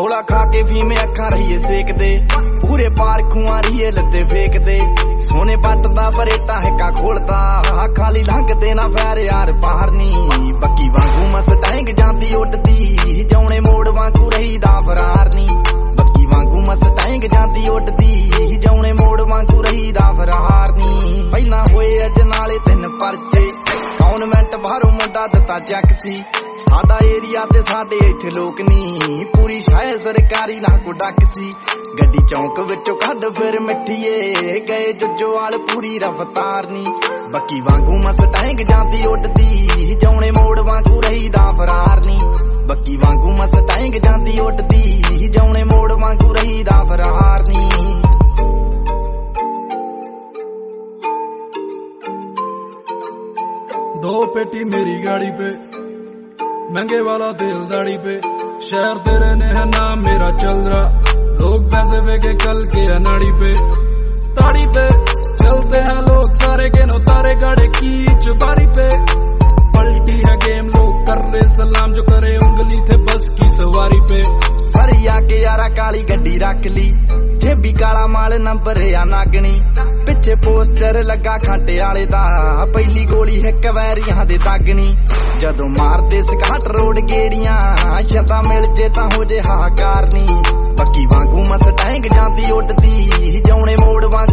सोला खा के फीमे अखा रहीए सेकदे पूरे पार खुआ रहीए लत्ते फेकदे सोने पटदा बरेटा हिक्का खोलदा खाली लंघदे ना पैर यार बाहर नी बक्की वांगू मस्टैंग जांदी उडदी जौने मोड़ वांगू रहीदा फरार नी बक्की वांगू मस्टैंग जांदी उडदी जौने मोड़ वांगू रहीदा फरार नी पहला होए अज नाले 3 परचे कॉन्वेंट बाहरों मुंडा दिता चैक सी साडा एरिया ते साडे इत्थे लोक नी पूरी शायद सरकारी ना को डक सी गड्डी चौंक विचों कढ फिर मिठीए गए जुजो वाल पूरी रफ्तार नी बक्की वांगू मस्टैंग जांदी उडदी जौने मोड़ वांगू रहीदा फरार नी बक्की वांगू मस्टैंग जांदी उडदी जौने मोड़ वांगू रहीदा फरार नी। दो पेटी मेरी गाड़ी पे महंगे वाला तेल दाढ़ी पे शहर तेरे ने है नाम मेरा चल रहा लोग पैसे फेंके कल के अनाड़ी पे ताड़ी पे चलते हैं लोग सारे के नो तारे गाड़े की चुबारी पे पलटी है गेम लोग कर रहे सलाम जो करे उंगली थे बस की सवारी पे सरिया के यारा काली गड्डी रख ली जेबी काला माल नंबर या नागनी पिछे पोस्टर लगा खाटे आले दा पहली गोली हिक वैरियां दे दागनी जदों मारदे सकाट रोड गेड़ियां छता मिल जे तां हो जे हाहाकार नी बक्की वांगू मस्टैंग जांदी उडदी जौने मोड़ वांगू